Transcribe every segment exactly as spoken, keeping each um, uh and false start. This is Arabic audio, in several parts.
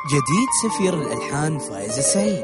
جديد سفير الألحان فايز السعيد.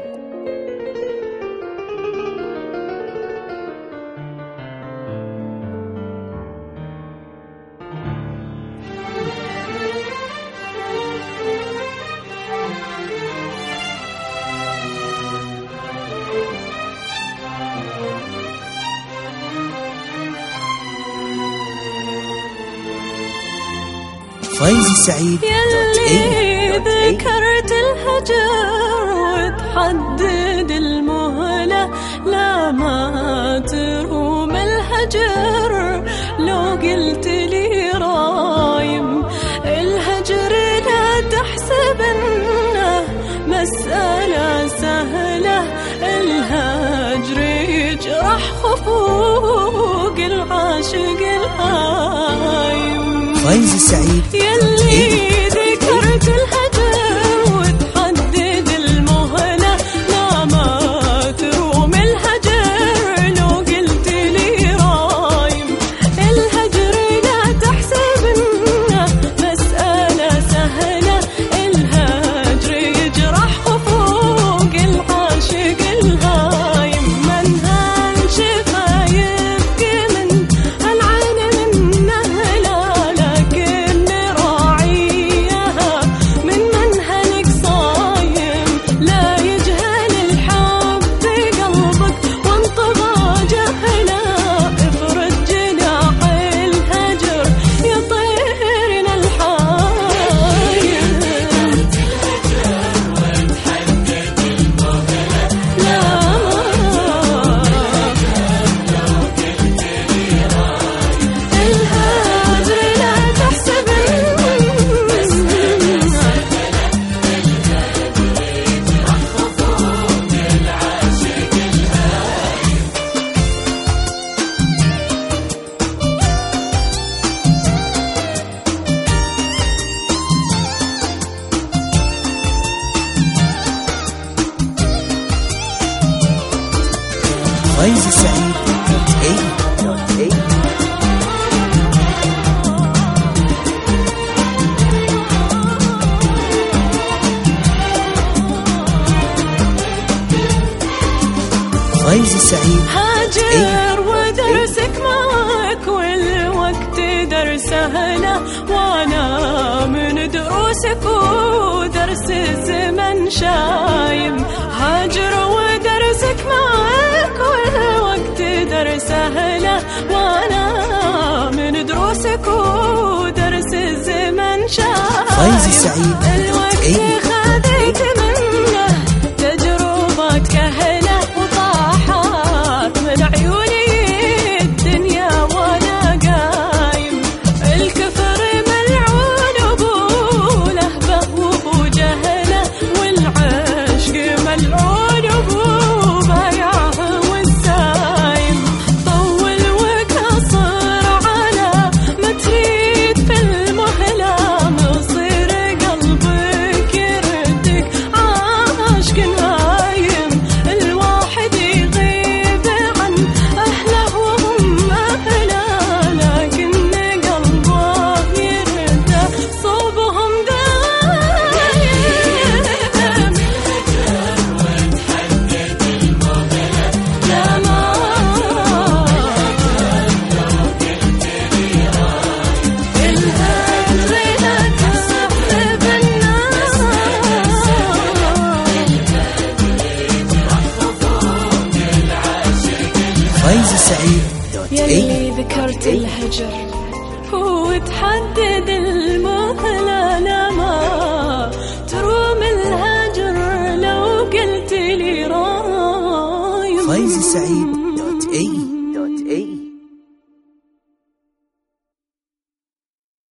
فايز السعيد. يلي ذكرت الهجر وتحدد المهلة، لا ما تروم الهجر لو قلت لي رايم. الهجر لا تحسب انه مسألة سهلة، الهجر يجرح خفوق العاشق الهايم. فايز السعيد. يلي ذكرت الهجر وتحدد المهلة، لا ما تروم الهجر لو قلت لي رايم. الهجر لا تحسب انه مسألة سهلة، الهجر يجرح خفوق العاشق الهايم. من هالشفا يبكي من العين منه، لا لكن راعيها من منهلك صايم. لا يجهل الحب بقلبك وانطغى جهله، افرد جناح الهجر يطيرنا الحايم. لا الهجر لا تحسب فايز السعيد. فايز السعيد. هاجر ودرسك معك والوقت درسه له، وانا من دروسك ودرس الزمن شايم. هاجر ودرسك معك والوقت درسه له، وانا من دروسك ودرس الزمن شايم. فايز السعيد. الوقت خذيت منه تجربة كهله، وطاحت من عيوني الدنيا وانا قايم. الكفر ملعون بولهبه وجهله، والعشق ملعون ببايعه والسايم. طول وقصر على ما تريد في المهلة، مصير قلبك يردك عاشق هايم. الواحد يغيب عن أهله وهم أهله، لكن قلبه يرده صوبهم دايم. لا ما الهجر لا تحسب الناس. فايز السعيد. يلي ذكرت الهجر وتحدد المهلة، لا ما تروم الهجر لو قلت لي رايم. فايز السعيد.